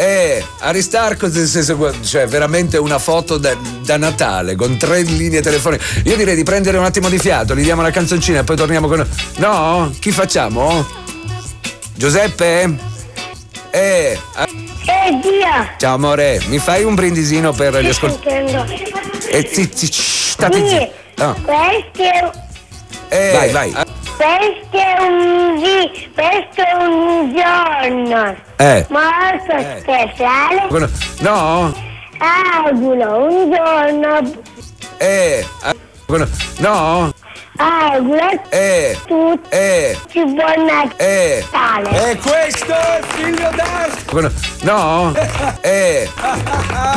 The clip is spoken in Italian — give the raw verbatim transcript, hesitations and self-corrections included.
Eh, Aristarco, cioè veramente una foto da, da Natale con tre linee telefoniche. Io direi di prendere un attimo di fiato, gli diamo la canzoncina e poi torniamo con. No? Chi facciamo? Giuseppe? Eh. Eh, Dio! Ciao amore, mi fai un brindisino per gli ascoltatori? E ti, ti, state Sì, no. questo è, Eh, vai, vai. questo è un gi- questo è un giorno Eh. molto Eh. speciale. No? Auguro un giorno, Eh. No? auguro a Eh. tutti Eh. buon Eh. Natale. E questo è figlio d'Ars. No? Eh.